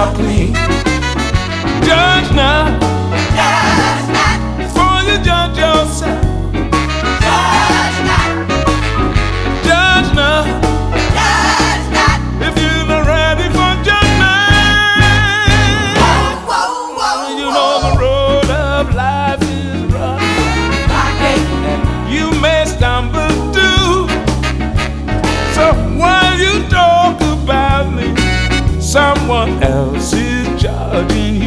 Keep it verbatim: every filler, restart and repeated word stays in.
stop me. Judge not, Judge not, before you judge yourself. judge not, Judge not, judge not. if you're not ready for judgment. Whoa, whoa, whoa, You know the road of life is rough. You may stumble too. So while you talk about me, someone else is judging you.